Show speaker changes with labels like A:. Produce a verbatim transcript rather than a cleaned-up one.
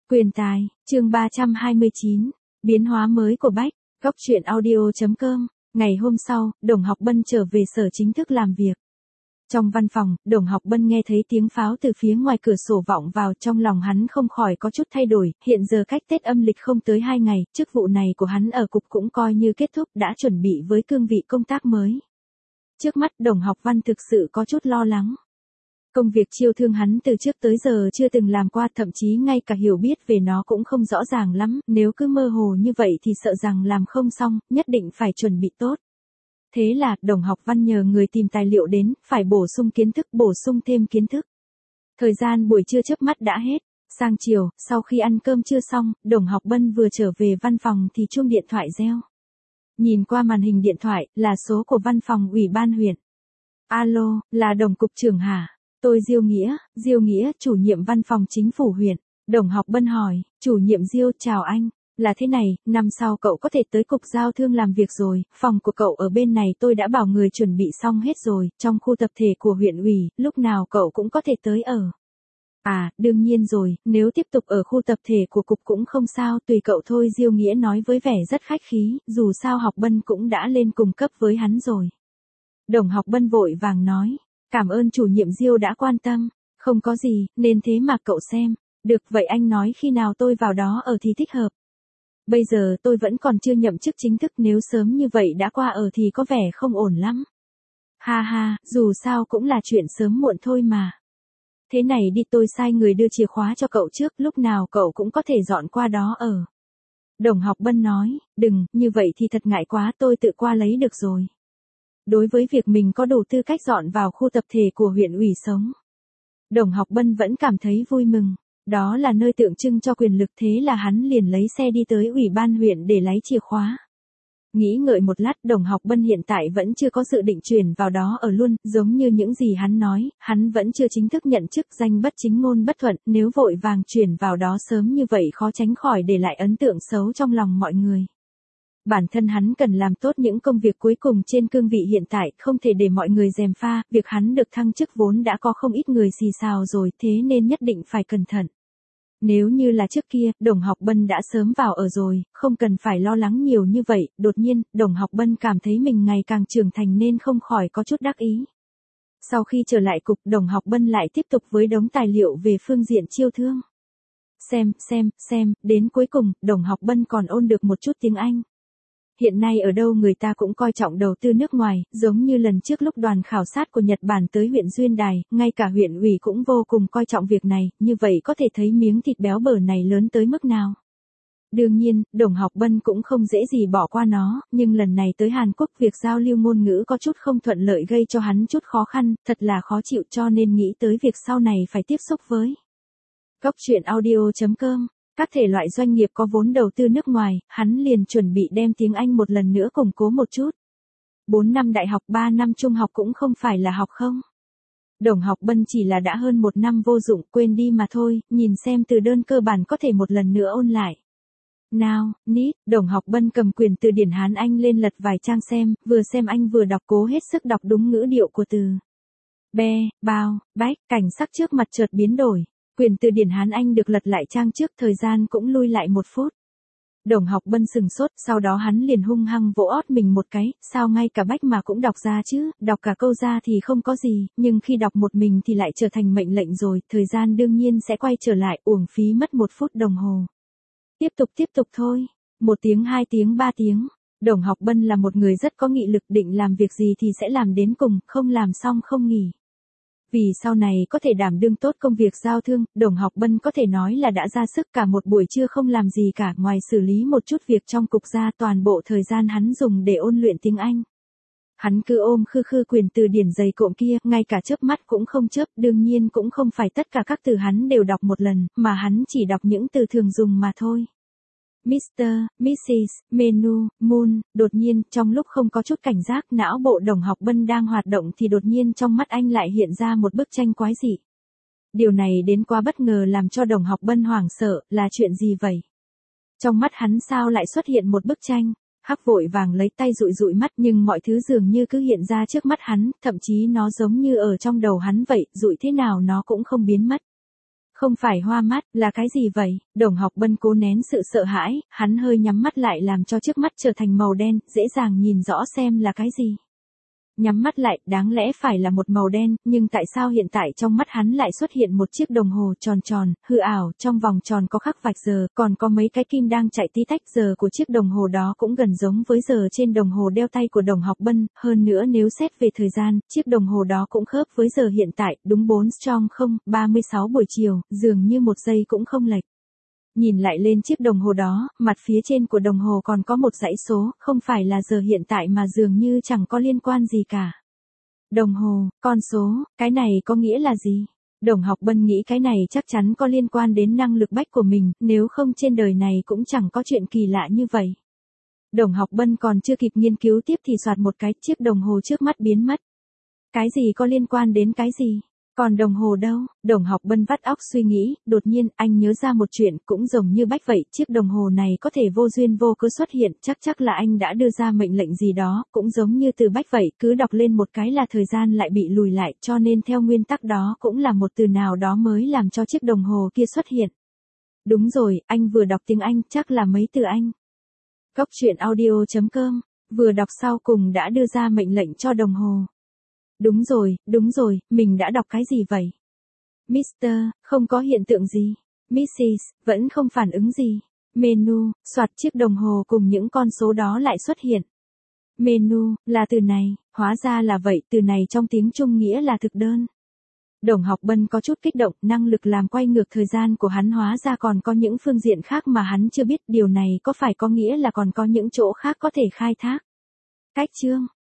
A: Quyền tài, chương ba trăm hai mươi chín, biến hóa mới của Bách, góc truyện audio.com, ngày hôm sau, Đồng Học Bân trở về sở chính thức làm việc. Trong văn phòng, Đồng Học Bân nghe thấy tiếng pháo từ phía ngoài cửa sổ vọng vào, trong lòng hắn không khỏi có chút thay đổi, hiện giờ cách Tết âm lịch không tới hai ngày, chức vụ này của hắn ở cục cũng coi như kết thúc, đã chuẩn bị với cương vị công tác mới. Trước mắt Đồng Học Văn thực sự có chút lo lắng. Công việc chiêu thương hắn từ trước tới giờ chưa từng làm qua, thậm chí ngay cả hiểu biết về nó cũng không rõ ràng lắm, nếu cứ mơ hồ như vậy thì sợ rằng làm không xong, nhất định phải chuẩn bị tốt. Thế là, Đồng Học Văn nhờ người tìm tài liệu đến, phải bổ sung kiến thức, bổ sung thêm kiến thức. Thời gian buổi trưa chớp mắt đã hết, sang chiều, sau khi ăn cơm trưa xong, Đồng Học Bân vừa trở về văn phòng thì chuông điện thoại reo. Nhìn qua màn hình điện thoại, là số của văn phòng ủy ban huyện. Alo, là Đồng cục trưởng hả? Tôi Diêu Nghĩa, Diêu Nghĩa, chủ nhiệm văn phòng chính phủ huyện. Đồng Học Bân hỏi, chủ nhiệm Diêu, chào anh. Là thế này, năm sau cậu có thể tới cục giao thương làm việc rồi, phòng của cậu ở bên này tôi đã bảo người chuẩn bị xong hết rồi, trong khu tập thể của huyện ủy, lúc nào cậu cũng có thể tới ở. À, đương nhiên rồi, nếu tiếp tục ở khu tập thể của cục cũng không sao, tùy cậu thôi, Diêu Nghĩa nói với vẻ rất khách khí, dù sao Học Bân cũng đã lên cùng cấp với hắn rồi. Đồng Học Bân vội vàng nói, cảm ơn chủ nhiệm Diêu đã quan tâm, không có gì, nên thế mà cậu xem, được vậy anh nói khi nào tôi vào đó ở thì thích hợp. Bây giờ tôi vẫn còn chưa nhậm chức chính thức, nếu sớm như vậy đã qua ở thì có vẻ không ổn lắm. Ha ha, dù sao cũng là chuyện sớm muộn thôi mà. Thế này đi, tôi sai người đưa chìa khóa cho cậu trước, lúc nào cậu cũng có thể dọn qua đó ở. Đồng Học Bân nói, đừng, như vậy thì thật ngại quá, tôi tự qua lấy được rồi. Đối với việc mình có đủ tư cách dọn vào khu tập thể của huyện ủy sống, Đồng Học Bân vẫn cảm thấy vui mừng. Đó là nơi tượng trưng cho quyền lực, thế là hắn liền lấy xe đi tới ủy ban huyện để lấy chìa khóa. Nghĩ ngợi một lát, Đồng Học Bân hiện tại vẫn chưa có dự định chuyển vào đó ở luôn, giống như những gì hắn nói, hắn vẫn chưa chính thức nhận chức, danh bất chính ngôn bất thuận, nếu vội vàng chuyển vào đó sớm như vậy khó tránh khỏi để lại ấn tượng xấu trong lòng mọi người. Bản thân hắn cần làm tốt những công việc cuối cùng trên cương vị hiện tại, không thể để mọi người gièm pha, việc hắn được thăng chức vốn đã có không ít người xì xào rồi, thế nên nhất định phải cẩn thận. Nếu như là trước kia, Đồng Học Bân đã sớm vào ở rồi, không cần phải lo lắng nhiều như vậy, đột nhiên, Đồng Học Bân cảm thấy mình ngày càng trưởng thành nên không khỏi có chút đắc ý. Sau khi trở lại cục, Đồng Học Bân lại tiếp tục với đống tài liệu về phương diện chiêu thương. Xem, xem, xem, đến cuối cùng, Đồng Học Bân còn ôn được một chút tiếng Anh. Hiện nay ở đâu người ta cũng coi trọng đầu tư nước ngoài, giống như lần trước lúc đoàn khảo sát của Nhật Bản tới huyện Duyên Đài, ngay cả huyện ủy cũng vô cùng coi trọng việc này, như vậy có thể thấy miếng thịt béo bở này lớn tới mức nào. Đương nhiên, Đồng Học Bân cũng không dễ gì bỏ qua nó, nhưng lần này tới Hàn Quốc việc giao lưu ngôn ngữ có chút không thuận lợi gây cho hắn chút khó khăn, thật là khó chịu, cho nên nghĩ tới việc sau này phải tiếp xúc với góc truyện audio.com. Các thể loại doanh nghiệp có vốn đầu tư nước ngoài, hắn liền chuẩn bị đem tiếng Anh một lần nữa củng cố một chút. bốn năm đại học, ba năm trung học cũng không phải là học không. Đồng Học Bân chỉ là đã hơn một năm vô dụng, quên đi mà thôi, nhìn xem từ đơn cơ bản có thể một lần nữa ôn lại. Nào, nít, Đồng Học Bân cầm quyền từ điển Hán Anh lên lật vài trang xem, vừa xem anh vừa đọc, cố hết sức đọc đúng ngữ điệu của từ. Be, bao, bách, cảnh sắc trước mặt chợt biến đổi. Quyền từ điển Hán Anh được lật lại trang trước, thời gian cũng lui lại một phút. Đồng Học Bân sừng sốt, sau đó hắn liền hung hăng vỗ ót mình một cái, sao ngay cả bách mà cũng đọc ra chứ, đọc cả câu ra thì không có gì, nhưng khi đọc một mình thì lại trở thành mệnh lệnh rồi, thời gian đương nhiên sẽ quay trở lại, uổng phí mất một phút đồng hồ. Tiếp tục tiếp tục thôi, một tiếng hai tiếng ba tiếng, Đồng Học Bân là một người rất có nghị lực, định làm việc gì thì sẽ làm đến cùng, không làm xong không nghỉ. Vì sau này có thể đảm đương tốt công việc giao thương, Đồng Học Bân có thể nói là đã ra sức cả một buổi trưa không làm gì cả, ngoài xử lý một chút việc trong cục ra, toàn bộ thời gian hắn dùng để ôn luyện tiếng Anh. Hắn cứ ôm khư khư quyền từ điển dày cộm kia, ngay cả chớp mắt cũng không chớp, đương nhiên cũng không phải tất cả các từ hắn đều đọc một lần, mà hắn chỉ đọc những từ thường dùng mà thôi. mít tơ, mít sít, menu, moon, đột nhiên, trong lúc không có chút cảnh giác, não bộ Đồng Học Bân đang hoạt động thì đột nhiên trong mắt anh lại hiện ra một bức tranh quái dị. Điều này đến quá bất ngờ làm cho Đồng Học Bân hoảng sợ, là chuyện gì vậy? Trong mắt hắn sao lại xuất hiện một bức tranh? Hắc vội vàng lấy tay dụi dụi mắt, nhưng mọi thứ dường như cứ hiện ra trước mắt hắn, thậm chí nó giống như ở trong đầu hắn vậy, dụi thế nào nó cũng không biến mất. Không phải hoa mắt, là cái gì vậy? Đồng Học Bân cố nén sự sợ hãi, hắn hơi nhắm mắt lại làm cho trước mắt trở thành màu đen, dễ dàng nhìn rõ xem là cái gì. Nhắm mắt lại, đáng lẽ phải là một màu đen, nhưng tại sao hiện tại trong mắt hắn lại xuất hiện một chiếc đồng hồ tròn tròn, hư ảo, trong vòng tròn có khắc vạch giờ, còn có mấy cái kim đang chạy tí tách, giờ của chiếc đồng hồ đó cũng gần giống với giờ trên đồng hồ đeo tay của Đồng Học Bân, hơn nữa nếu xét về thời gian, chiếc đồng hồ đó cũng khớp với giờ hiện tại, đúng bốn strong không, ba mươi sáu buổi chiều, dường như một giây cũng không lệch. Nhìn lại lên chiếc đồng hồ đó, mặt phía trên của đồng hồ còn có một dãy số, không phải là giờ hiện tại mà dường như chẳng có liên quan gì cả. Đồng hồ, con số, cái này có nghĩa là gì? Đồng Học Bân nghĩ cái này chắc chắn có liên quan đến năng lực bách của mình, nếu không trên đời này cũng chẳng có chuyện kỳ lạ như vậy. Đồng Học Bân còn chưa kịp nghiên cứu tiếp thì soạt một cái, chiếc đồng hồ trước mắt biến mất. Cái gì có liên quan đến cái gì? Còn đồng hồ đâu? Đồng Học Bân vắt óc suy nghĩ, đột nhiên anh nhớ ra một chuyện, cũng giống như bách vậy, chiếc đồng hồ này có thể vô duyên vô cớ xuất hiện, chắc chắc là anh đã đưa ra mệnh lệnh gì đó, cũng giống như từ bách vậy, cứ đọc lên một cái là thời gian lại bị lùi lại, cho nên theo nguyên tắc đó cũng là một từ nào đó mới làm cho chiếc đồng hồ kia xuất hiện. Đúng rồi, anh vừa đọc tiếng Anh, chắc là mấy từ Anh. Cốc truyện audio chấm com, vừa đọc sau cùng đã đưa ra mệnh lệnh cho đồng hồ. Đúng rồi, đúng rồi, mình đã đọc cái gì vậy? mít-tơ, không có hiện tượng gì. missis, vẫn không phản ứng gì. Menu, soạt chiếc đồng hồ cùng những con số đó lại xuất hiện. Menu, là từ này, hóa ra là vậy, từ này trong tiếng Trung nghĩa là thực đơn. Đồng Học Bân có chút kích động, năng lực làm quay ngược thời gian của hắn hóa ra còn có những phương diện khác mà hắn chưa biết, điều này có phải có nghĩa là còn có những chỗ khác có thể khai thác. Cách chương